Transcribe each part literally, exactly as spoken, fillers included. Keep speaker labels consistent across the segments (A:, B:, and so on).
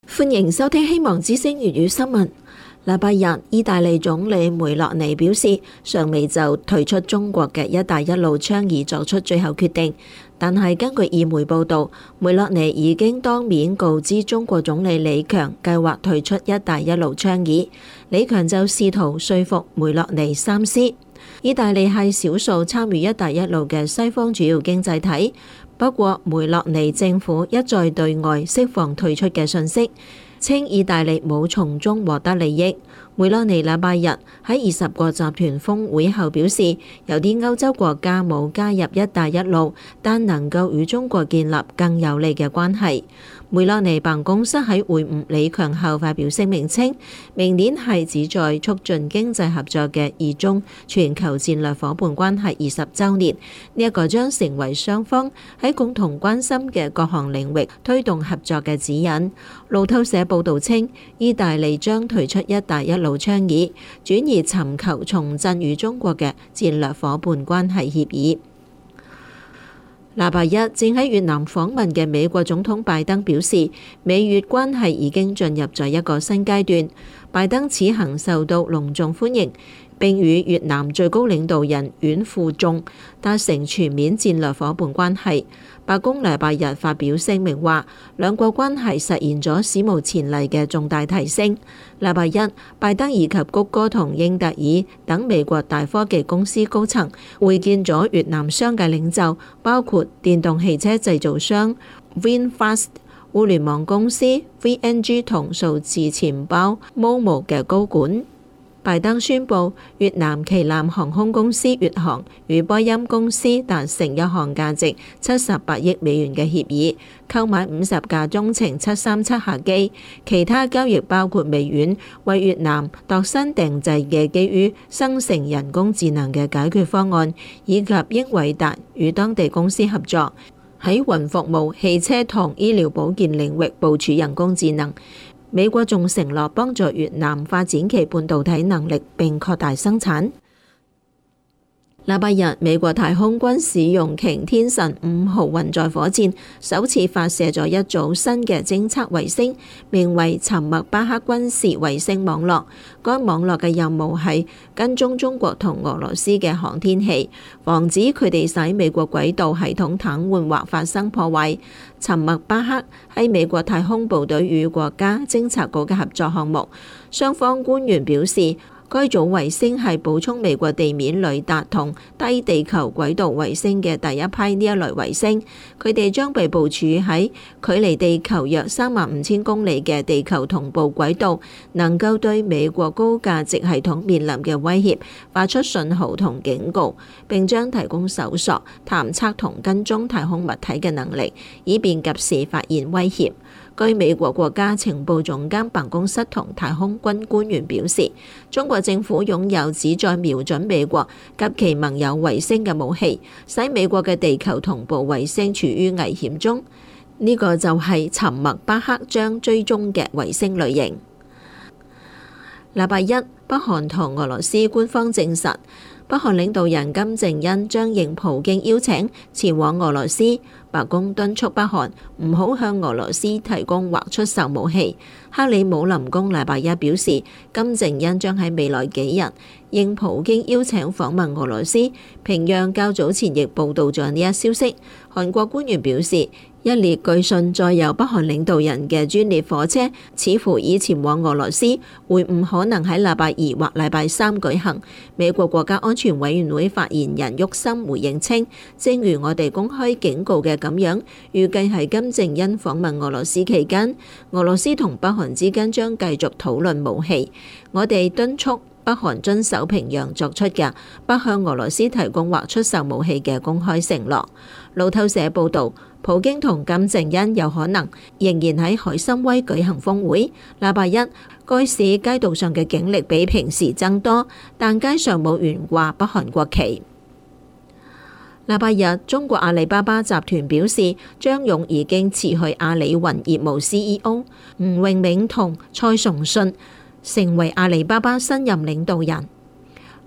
A: 歡迎收聽希望之聲粵語新聞。禮拜日，意大利總理梅洛尼表示，尚未就退出中國嘅一帶一路倡議作出最後決定。但係根據意媒報導，梅洛尼已經當面告知中國總理李強計劃退出一帶一路倡議。李強就試圖說服梅洛尼三思。意大利係少數參與一帶一路嘅西方主要經濟體，不過梅洛尼政府一再對外釋放退出嘅訊息，稱意大利冇從中獲得利益。梅洛尼禮拜日喺二十國集團峰會後表示，有啲歐洲國家冇加入一帶一路，但能夠與中國建立更有利嘅關係。梅洛尼辦公室喺會晤李強後發表聲明稱，明年係旨在促進經濟合作嘅二中全球戰略夥伴關係二十週年，呢一個將成為雙方喺共同關心嘅各項領域推動合作嘅指引。路透社報導稱，意大利將退出一帶一路倡議，轉而尋求重振與中國嘅戰略夥伴關係協議。禮拜一正喺越南訪問嘅美國總統拜登表示，美越關係已經進入咗一個新階段。拜登此行受到隆重歡迎，並與越南最高領導人阮富仲達成全面戰略夥伴關係。白宮禮拜日發表聲明話，兩國關係實現咗史無前例嘅重大提升。禮拜一，拜登以及谷歌同英特爾等美國大科技公司高層會見咗越南商界領袖，包括電動汽車製造商 VinFast、互聯網公司 V N G 同數字錢包 Momo 嘅高管。拜登宣布，越南旗艦航空公司越航與波音公司達成一項價值七十八億美元嘅協議，購買五十架中程七三七客機。其他交易包括微軟為越南度身訂製嘅基於生成人工智能嘅解決方案，以及英偉達與當地公司合作，喺雲服務、汽車同醫療保健領域部署人工智能。美國仲承諾幫助越南發展其半導體能力並擴大生產。禮拜日，美國太空軍使用擎天神五號運載火箭，首次發射咗一組新嘅偵測衛星，名為沉默巴克軍事衛星網絡。該網絡嘅任務係跟蹤中國同俄羅斯嘅航天器，防止佢哋使美國軌道系統癱瘓或發生破壞。沉默巴克係美國太空部隊與國家偵察局嘅合作項目，雙方官員表示，該組衛星係補充美國地面雷達同低地球軌道衛星嘅第一批呢一類衛星，佢哋將被部署喺距離地球約三萬五千公里嘅地球同步軌道，能夠對美國高價值系統面臨嘅威脅發出信號同警告，並將提供搜索、探測同跟蹤太空物體嘅能力，以便及時發現威脅。據美國國家情報總監辦公室同太空軍官員表示，中國政府擁有旨在瞄準美國及其盟友衛星嘅武器，使美國嘅地球同步衛星處於危險中。呢、這個就係沉默巴克將追蹤嘅衛星類型。禮拜一，北韓同俄羅斯官方證實，北韓領導人金正恩將應普京邀請前往俄羅斯。白宮敦促北韓唔好向俄羅斯提供或出售武器。克里姆林宮禮拜一表示，金正恩將喺未來幾日應普京邀請訪問俄羅斯。平壤較早前亦報導咗呢一消息。韓國官員表示，一列據信載有北韓領導人嘅專列火車，似乎已前往俄羅斯，會晤可能喺禮拜二或禮拜三舉行。美國國家安全委員會發言人沃森回應稱，正如我哋公開警告嘅咁樣，預計係金正恩訪問俄羅斯期間，俄羅斯同北韓之間將繼續討論武器。我哋敦促北韓遵守平壤作出嘅不向俄羅斯提供或出售武器嘅公開承諾。路透社報導，普京同金正恩有可能仍然喺海參崴舉行峰會。禮拜一，該市街道上嘅警力比平時增多，但街上冇懸掛北韓國旗。禮拜日，中國阿里巴巴集團表示，張勇已經辭去阿里雲業務 C E O， 吳榮銘同蔡崇信成為阿里巴巴新任領導人。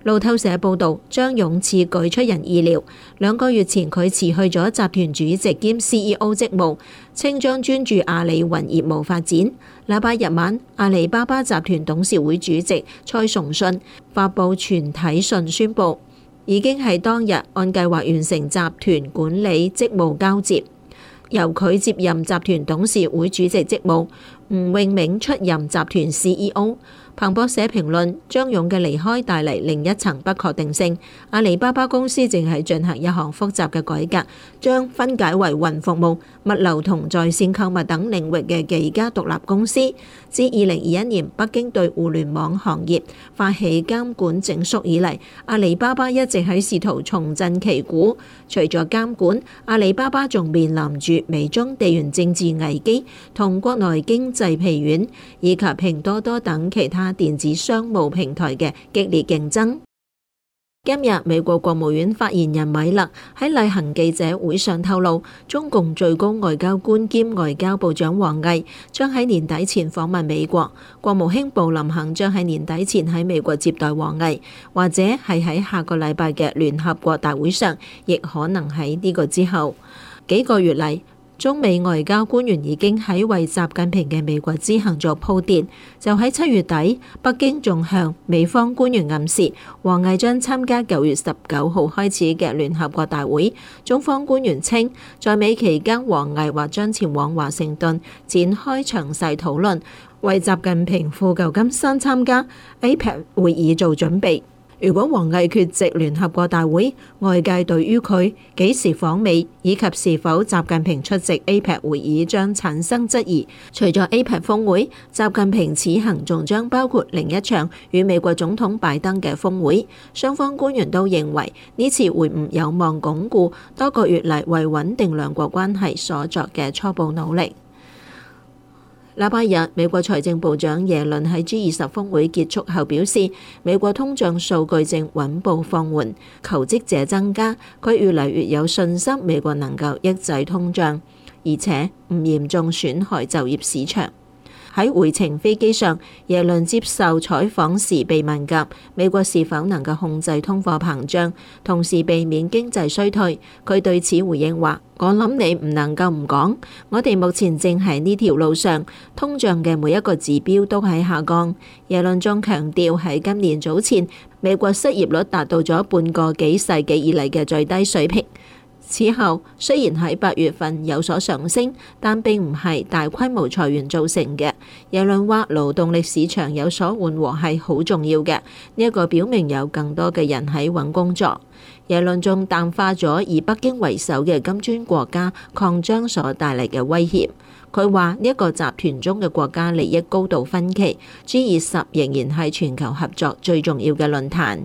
A: 路透社報導，張勇此舉出人意料。兩個月前佢辭去咗集團主席兼 C E O 職務，稱將專注阿里雲業務發展。禮拜日晚，阿里巴巴集團董事會主席蔡崇信發布全體信宣布，已經喺當日按計劃完成集團管理職務交接，由佢接任集團董事會主席職務，吳泳銘出任集團 C E O。彭博社評論，張勇嘅離開帶嚟另一層不確定性。阿里巴巴公司正係進行一項複雜嘅改革，將分解為雲服務、物流同在線購物等領域嘅幾家獨立公司。自二零二一年北京對互聯網行業發起監管整肅以嚟，阿里巴巴一直喺試圖重振旗鼓。除咗監管，阿里巴巴仲面臨住美中地緣政治危機同國內經濟疲軟，以及拼多多等其他電子商務平台嘅激烈競爭。今日美國國務院發言人米勒喺例行記者會上透露，中共最高外交官兼外交部長王毅將喺年底前訪問美國，國務卿布林肯將喺年底前喺美國接待王毅，或者係喺下個禮拜嘅聯合國大會上，亦可能喺呢個之後。幾個月嚟，中美外交官員已經喺為習近平嘅美國之行做鋪墊，就喺七月底，北京仲向美方官員暗示，王毅將參加九月十九號開始嘅聯合國大會。中方官員稱，在美期間，王毅或將前往華盛頓展開詳細討論，為習近平赴舊金山參加 A P E C 會議做準備。如果王毅缺席聯合國大會，外界對於佢幾時訪美以及是否習近平出席 A P E C 會議將產生質疑。除咗 A P E C 峰會，習近平此行仲將包括另一場與美國總統拜登嘅峰會。雙方官員都認為呢次會晤有望鞏固多個月嚟為穩定兩國關係所作嘅初步努力。禮拜日，美國財政部長耶倫喺 G 二十峰會結束後表示，美國通脹數據正穩步放緩，求職者增加，佢越嚟越有信心美國能夠抑制通脹，而且唔嚴重損害就業市場。喺回程飛機上，耶倫接受採訪時被問及美國是否能夠控制通貨膨脹，同時避免經濟衰退。佢對此回應話：我諗你唔能夠唔講，我哋目前正喺呢條路上，通脹嘅每一個指標都喺下降。耶倫仲強調喺今年早前，美國失業率達到咗半個幾世紀以嚟嘅最低水平。此後雖然喺八月份有所上升，但並唔係大規模裁員造成嘅。耶倫話勞動力市場有所緩和係好重要嘅，呢一個表明有更多嘅人喺揾工作。耶倫仲淡化咗以北京為首嘅金磚國家擴張所帶嚟嘅威脅。佢話呢一個集團中嘅國家利益高度分歧，G 二十仍然係全球合作最重要嘅論壇。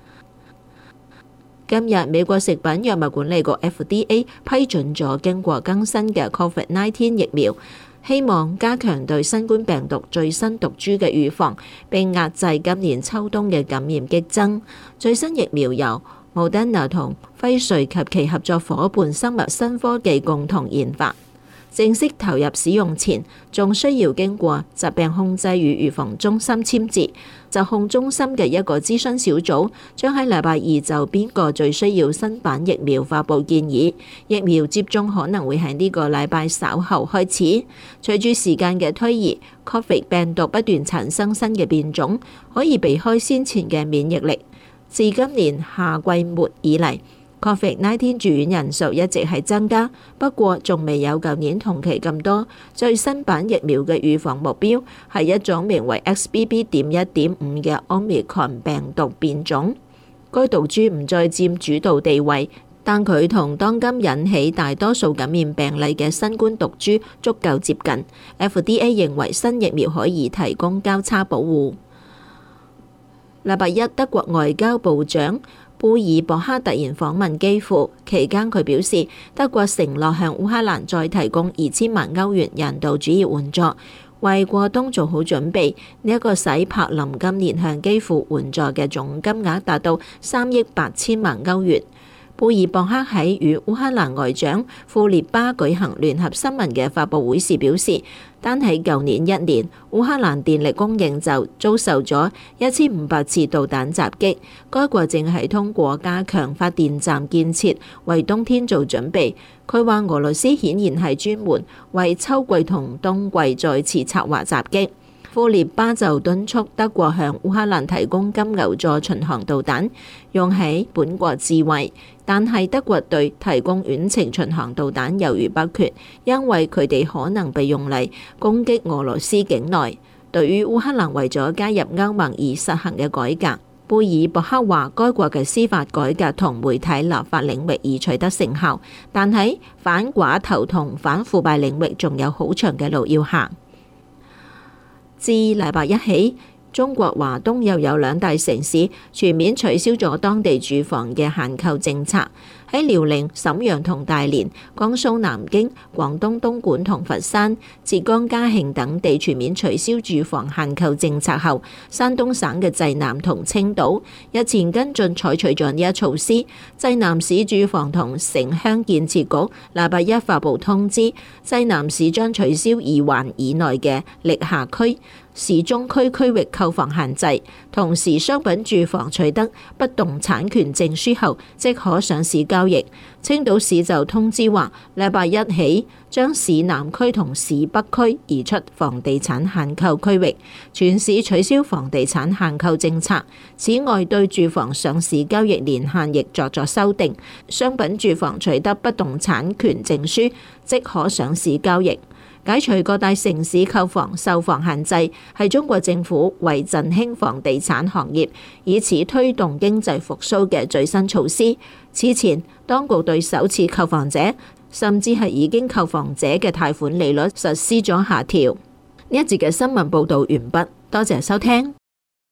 A: 今日，美國食品藥物管理局 F D A 批准咗經過更新嘅 Covid 十九 疫苗，希望加強對新冠病毒最新毒株嘅預防，並壓制今年秋冬嘅感染激增。最新疫苗由 Moderna 同輝瑞及其合作夥伴生物新科技共同研發。正式投入使用前，仲需要經過疾病控制與預防中心簽字。疾控中心嘅一個諮詢小組將喺禮拜二就邊個最需要新版疫苗發布建議。疫苗接種可能會喺呢個禮拜稍後開始。隨住時間嘅推移 ，Covid 病毒不斷產生新嘅變種，可以避開先前嘅免疫力。自今年夏季末以嚟，Covid 十九 住院人數一直係增加，不過仲未有舊年同期咁多。最新版疫苗嘅預防目標係一種名為 X B B 點一點五嘅 Omicron 病毒變種。該毒株唔再佔主導地位，但佢同當今引起大多數感染病例嘅新冠毒株足夠接近。F D A 認為新疫苗可以提供交叉保護。禮拜一，德國外交部長貝爾博克突然訪問基輔，期間佢表示德國承諾向烏克蘭再提供二千萬歐元人道主義援助，為過冬做好準備。呢、這、一個使柏林今年向基輔援助嘅總金額達到三億八千萬歐元。 貝爾博克喺與烏克蘭外長庫列巴舉行聯合新聞嘅發佈會時表示，單喺舊年一年，烏克蘭電力供應就遭受咗一千五百次導彈襲擊。該國正係通過加強發電站建設為冬天做準備。佢話俄羅斯顯然係專門為秋季同冬季再次策劃襲擊。庫列巴就敦促德國向烏克蘭提供金牛座巡航導彈，用喺本國自衛。但係德國對提供遠程巡航導彈猶豫不決，因為佢哋可能被用嚟攻擊俄羅斯境內。對於烏克蘭為咗加入歐盟而實行嘅改革，貝爾博克話該國嘅司法改革同媒體立法領域已取得成效，但喺反寡頭同反腐敗領域仲有好長嘅路要行。自禮拜一起，中國華東又有兩大城市全面取消咗當地住房嘅限購政策。喺遼寧、瀋陽同大連、江蘇南京、廣東東莞同佛山、浙江嘉興等地全面取消住房限購政策後，山東省嘅濟南同青島日前跟進採取咗呢一措施。濟南市住房同城鄉建設局禮拜一發布通知，濟南市將取消二環以內嘅歷下區、市中區區域購房限制，同時商品住房取得不動產權證書後即可上市交易。青島市就通知話，禮拜一起將市南區同市北區移出房地產限購區域，全市取消房地產限購政策。此外，對住房上市交易年限亦作咗修訂，商品住房取得不動產權證書即可上市交易。解除各大城市購房售房限制，係中國政府為振興房地產行業，以此推動經濟復甦嘅最新措施。此前，當局對首次購房者，甚至係已經購房者嘅貸款利率實施咗下調。呢一節嘅新聞報導完畢，多謝收聽。